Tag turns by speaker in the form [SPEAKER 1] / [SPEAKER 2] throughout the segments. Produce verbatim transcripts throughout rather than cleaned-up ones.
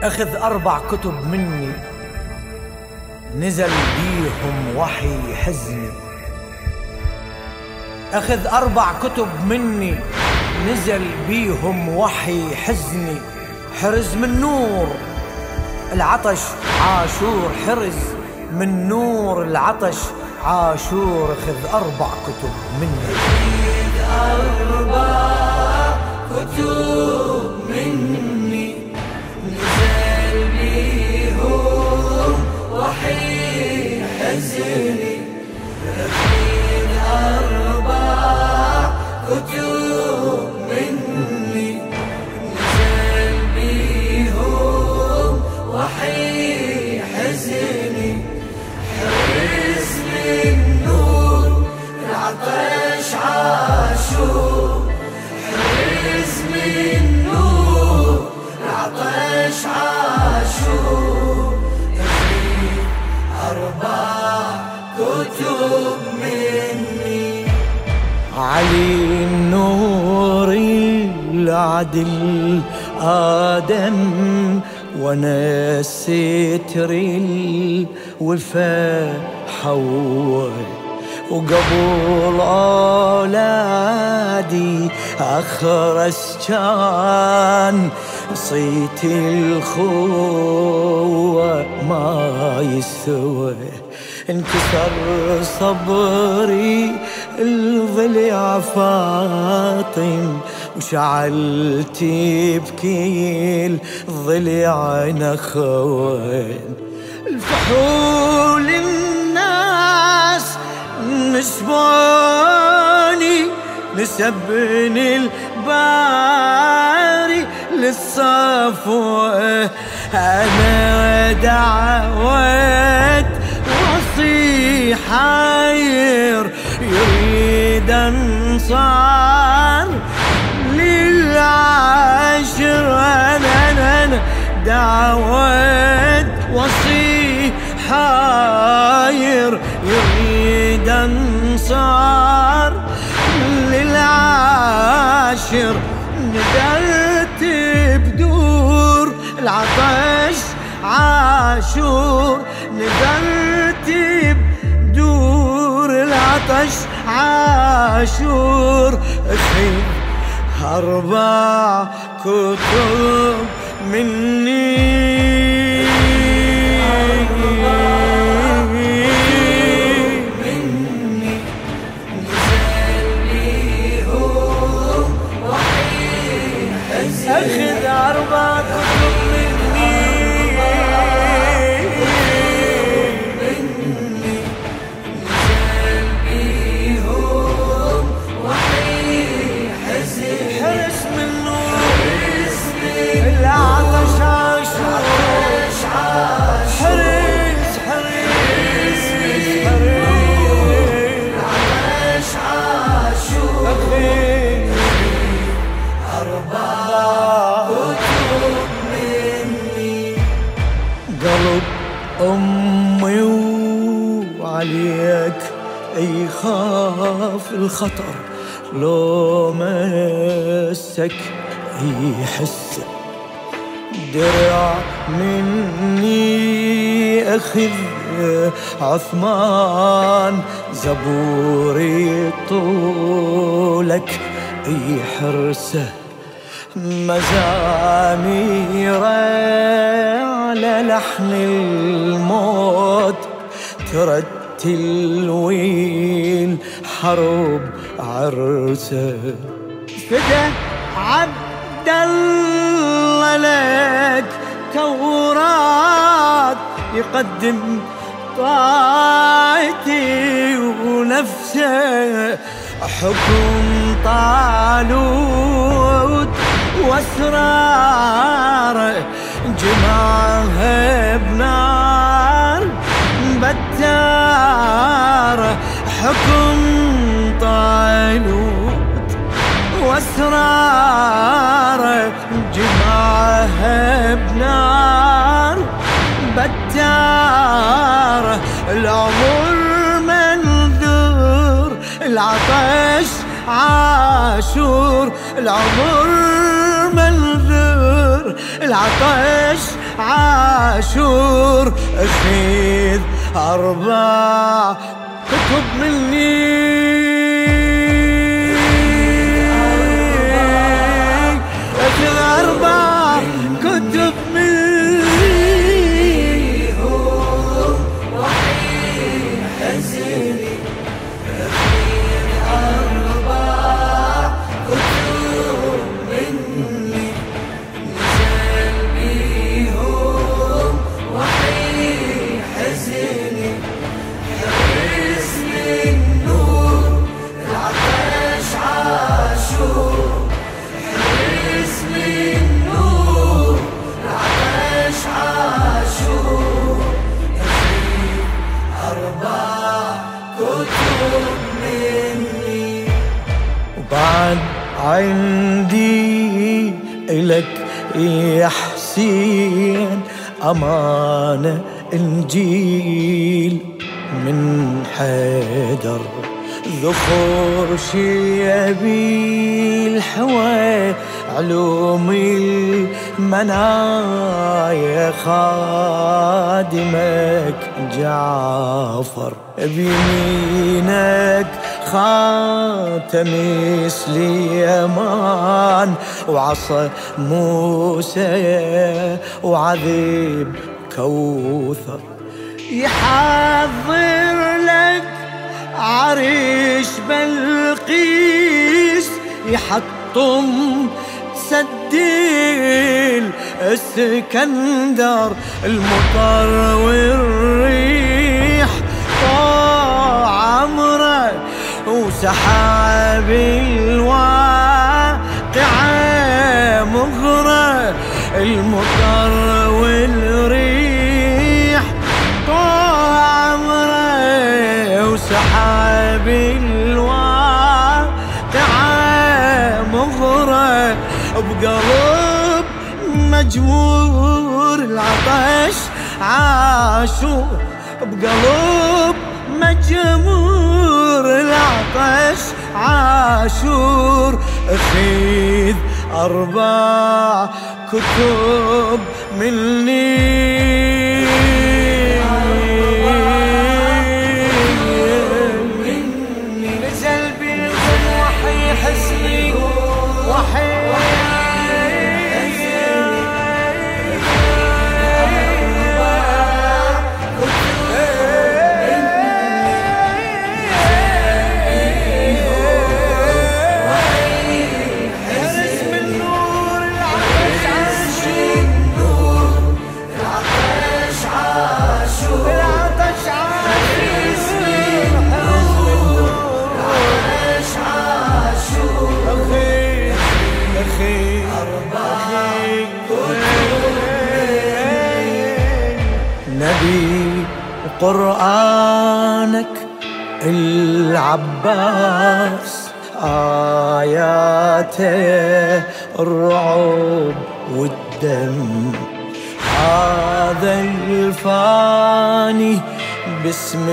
[SPEAKER 1] أخذ أربع كتب مني نزل بيهم وحي حزني. أخذ أربع كتب مني نزل بيهم وحي حزني. حرز من نور العطش عاشور، حرز من نور العطش عاشور. أخذ أربع كتب مني.
[SPEAKER 2] أخذ أربع كتب مني نزل بيهم وحي حزني. أخذ أربع كتب مني نزل بيهم وحي حزني. حرز من نور العطش عاشور، حرز من نور العطش عاشور. أخذ أربع كتب مني.
[SPEAKER 1] علي النور العدل آدم، وانا الستر الوفا حواء. وقبل أولادي أخرس كان صيت الخوة ما يستوى. انكسر صبري الضلع فاطم، وشعلت بكيل ضلع نخوان. الفحول الناس نسبوني نسبني الباري للصفوة. أنا دعوت وصي حير يريد انصار للعاشر. أنا أنا دعوت وصي حاير يريد انصار للعاشر. ندرت بدور العطش عاشور، ندرت بدور العطش عاشور. أخذ أربع كتب مني. أخذ أربع كتب مني.
[SPEAKER 2] نزل بيهم وحي حزن.
[SPEAKER 1] حرس من نور العطش عاشور، حرس حرس
[SPEAKER 2] العطش عاشور.
[SPEAKER 1] قلب أمي وعليك يخاف الخطر، لو مسك يحس. درع مني أخذ عثمان، زبوري طولك يحرسه. مزامير على لحن الموت ترتل ويل حرب عرسه. فدا عبد الله لك توراة يقدم طاعتي ونفسه. حكم طالوت واسراره جمعها بنار بتاره. حكم طالوت واسراره جمعها بنار بتاره. العمر منذور العطش عاشور، العمر منذور العطش عاشور أخذ أربع كتب مني أخذ أربع كتب مني
[SPEAKER 2] وحين حزني أخذ أربع كتب مني نزل بيهم وحين حزني حرسني النور العطش عاشور حرسني النور العطش عاشور أخذ أربع كتب مني.
[SPEAKER 1] وبعد عندي إلك يا حسين أمانة إنجيل من حيدر ذخور شيبي الحوى علوم المنايا خادمك جعفر بيمينك خاتم سليمان وعصا موسى وعذب كوثر يحضر لك عريش بلقيس يحطم سد الاسكندر المطر والريح طاع عمره وسحاب الواقعة مغرى المطر والريح طاع عمره وسحاب الواقعة مغرى بقلب مجمور العطش عاشور بقلب مجمور العطش عاشور أخذ أربع كتب مني نزل بالغن وحي حزني وحي نبي قرآنك العباس آياته الرعب والدم هذا الفاني بسم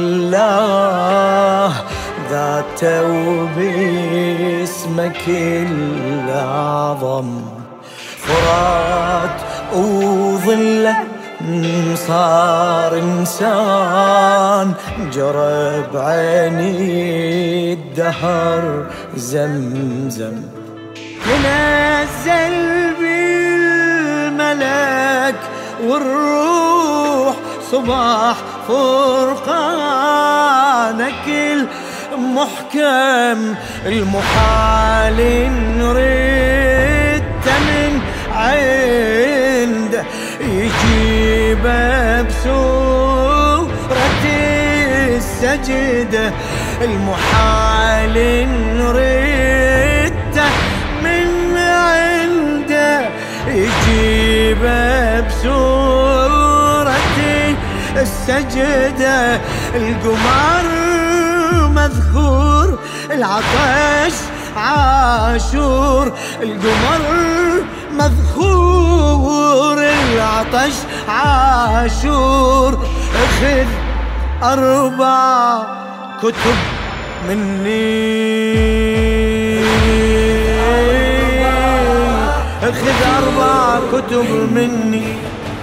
[SPEAKER 1] الله ذاته وباسمك الأعظم فرات وظله صار إنسان جرى بعيني الدهر زمزم تنزل بالملك والروح صباح فرقانك المحكم المحال نريد من عنده يجيب بسورة السجدة المحال نريده من عنده يجيب بسورة السجدة القمر مذكور العطش عاشور القمر مذكور العطش عاشور اخذ أربع كتب مني اخذ أربع كتب مني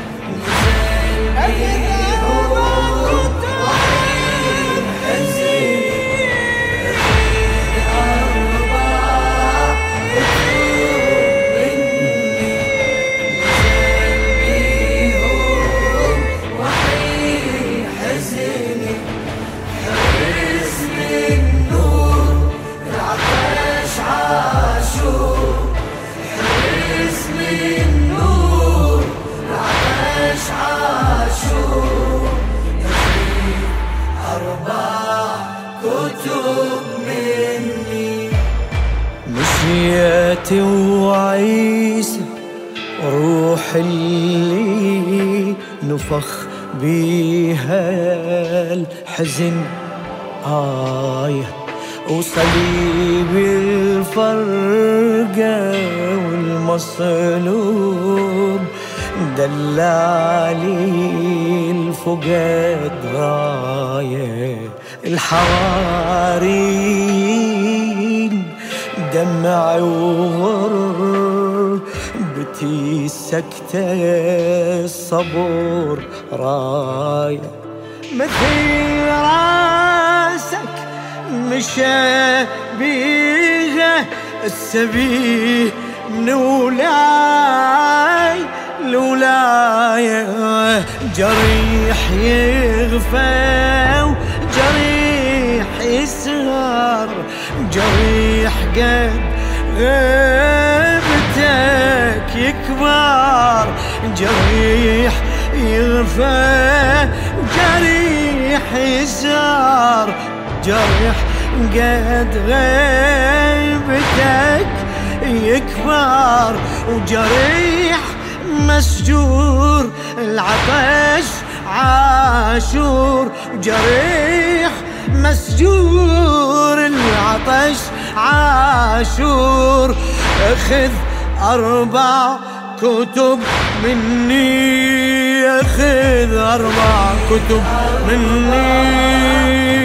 [SPEAKER 1] جيت وعيسى روح اللي نفخ بيها الحزن آية، وصليب الفرقة والمصلوب دلالي الفقد راية. الحوارين دمع وغر بتي سكتة الصبر راية. مثل راسك مشى بيها السبيه من ولاي لولاي، جريح يغفى وجريح يسهر، جريح قد غيبتك يكبر، جريح يغفى جريح يسهر، جريح قد غيبتك يكبر، وجريح مسجور العطش عاشور، جريح مسجور العطش عاشور. اخذ اربع كتب مني، اخذ اربع كتب مني،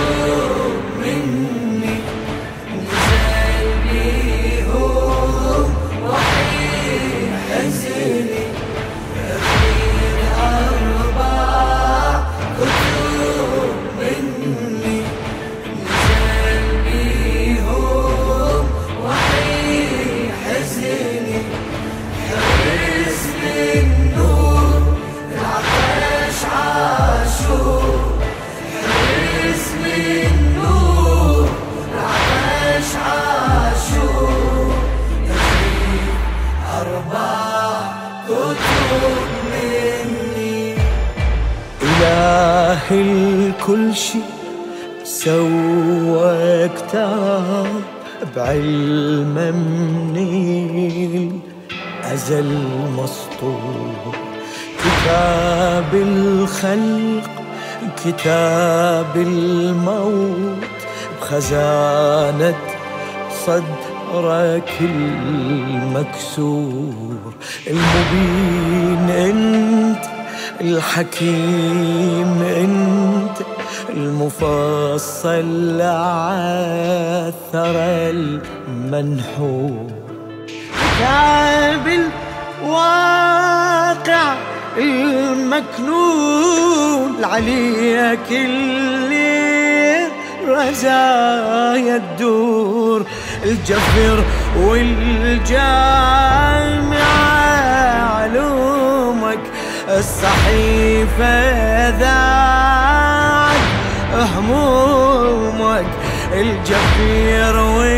[SPEAKER 1] الكل شي سوى كتاب بعلم من الأزل مسطور، كتاب الخلق كتاب الموت بخزانة صدرك المكسور. المبين انت الحكيم انت، المفصل عثر المنحور، كتاب الواقع المكنون عليك اللي رزايا الدور، الجفر والجامعة علومك، الصحيفة ذات همومك، الجفير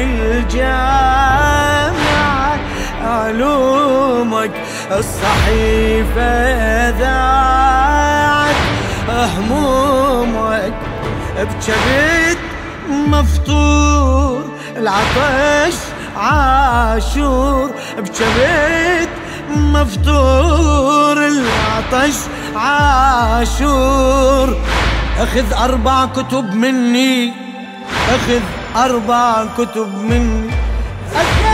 [SPEAKER 1] والجامعة علومك، الصحيفة ذات همومك. بجبت مفطور العطش عاشور، بجبت مفطور العطش عاشور. اخذ اربع كتب مني، اخذ اربع كتب مني.